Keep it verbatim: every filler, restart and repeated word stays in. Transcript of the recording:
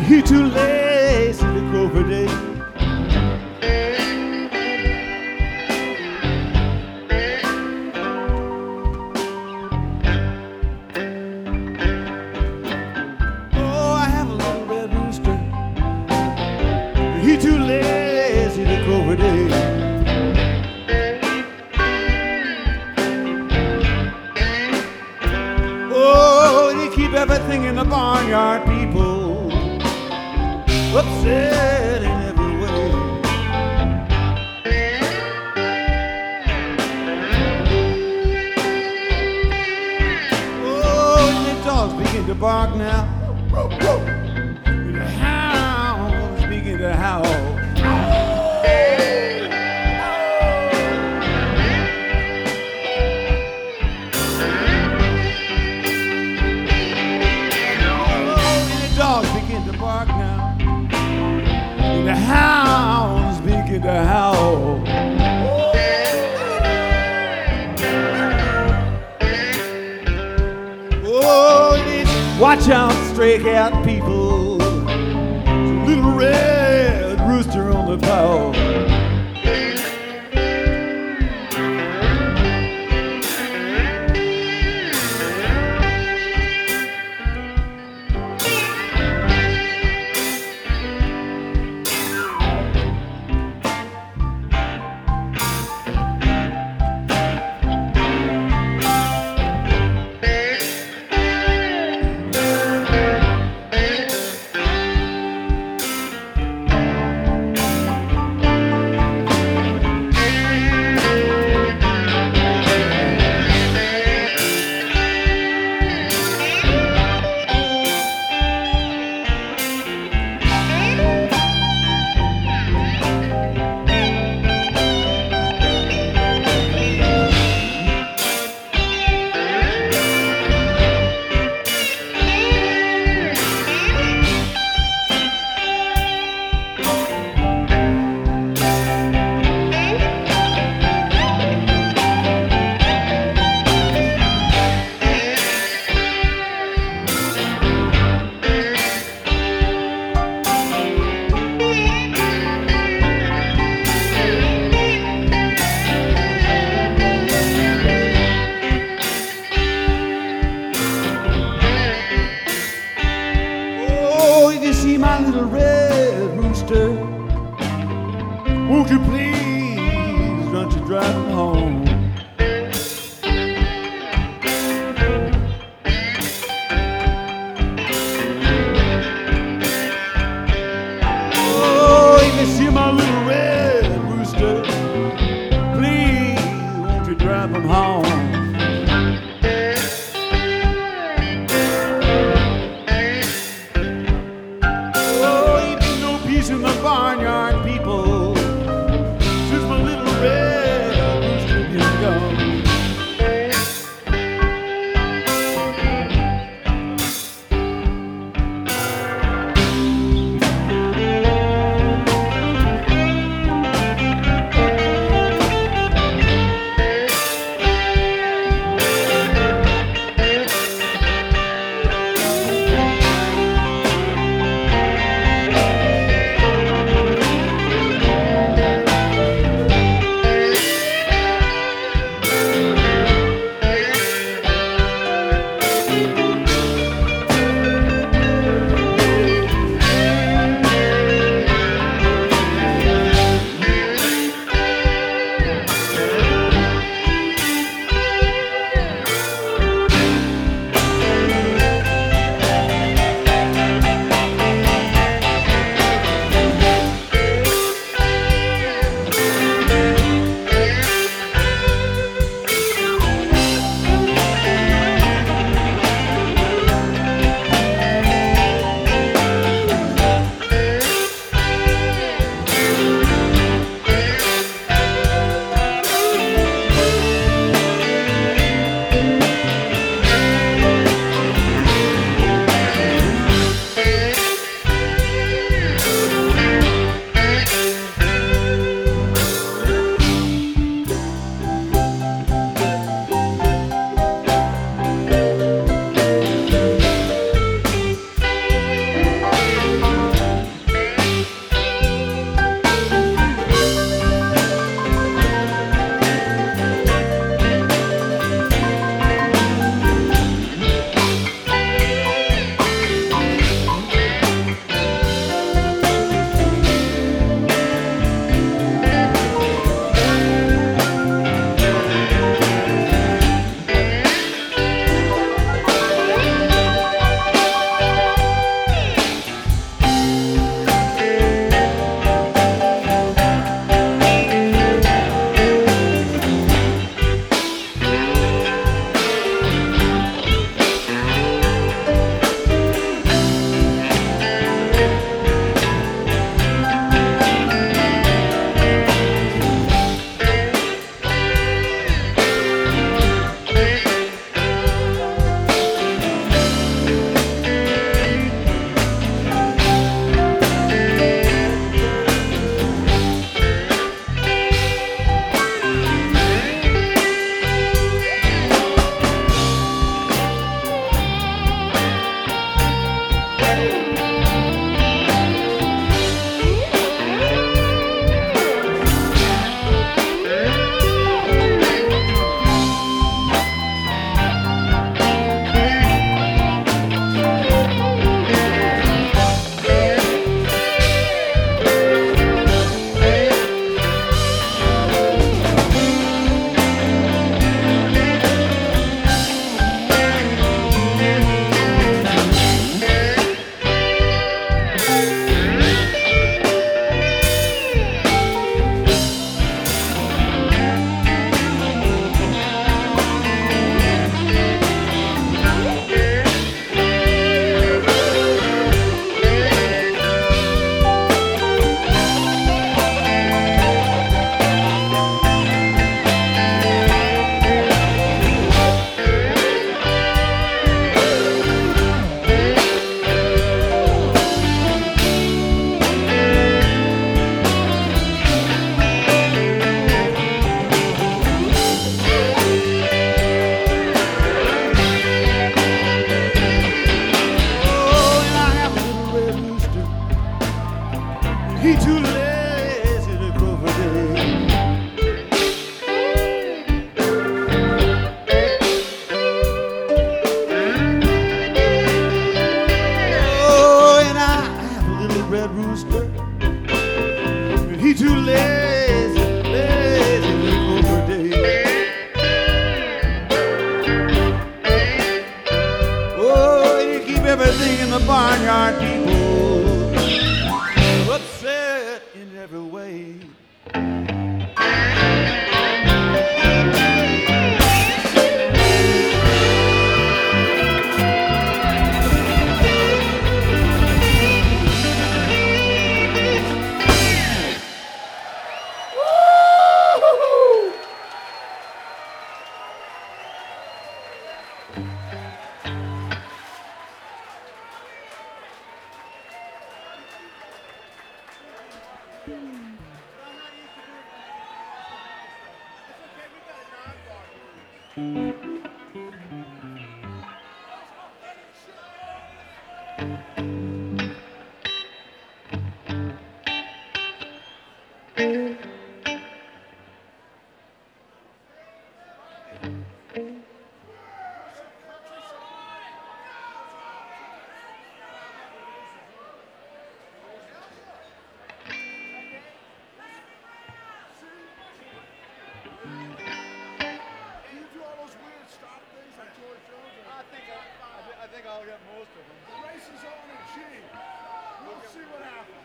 He too lazy to crow for day. Oh, I have a little red rooster. He too lazy to crow for day. Oh, they keep everything in the barnyard, people, upset in every way. Oh, and the dogs begin to bark now. And the hounds begin to howl. The hounds begin to howl. Oh, watch out, stray cat people. There's a little red rooster on the prowl. See my little red rooster, won't you please run to drive him home? Oh, if you see my little red rooster, please won't you drive him home? In the barnyard, people, since my little red rooster red rooster. He too lazy, lazy to go for day. Oh, you keep everything in the barnyard, people, upset in every way. I think I'll get most of them. The race is on in G. We'll see what happens.